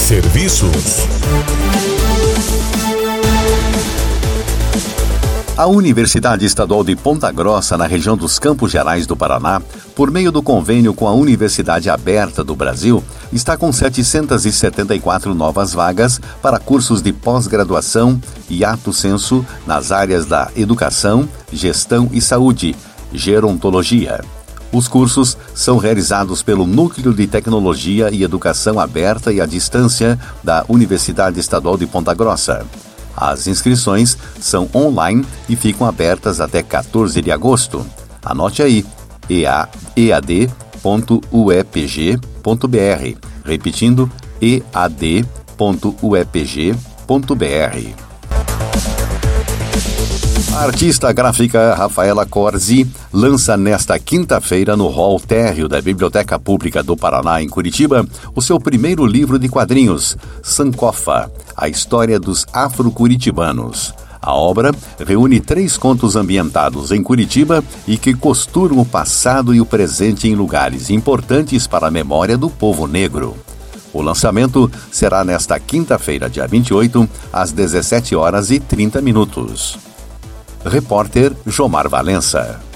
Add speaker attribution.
Speaker 1: Serviços.
Speaker 2: A Universidade Estadual de Ponta Grossa, na região dos Campos Gerais do Paraná, por meio do convênio com a Universidade Aberta do Brasil, está com 774 novas vagas para cursos de pós-graduação e lato sensu nas áreas da educação, gestão e saúde, gerontologia. Os cursos são realizados pelo Núcleo de Tecnologia e Educação Aberta e à Distância da Universidade Estadual de Ponta Grossa. As inscrições são online e ficam abertas até 14 de agosto. Anote aí, ead.uepg.br. Repetindo, ead.uepg.br. A artista gráfica Rafaela Corsi lança nesta quinta-feira no hall térreo da Biblioteca Pública do Paraná, em Curitiba, o seu primeiro livro de quadrinhos, Sankofa, a história dos afro-curitibanos. A obra reúne 3 contos ambientados em Curitiba e que costuram o passado e o presente em lugares importantes para a memória do povo negro. O lançamento será nesta quinta-feira, dia 28, às 17h30. Repórter Jomar Valença.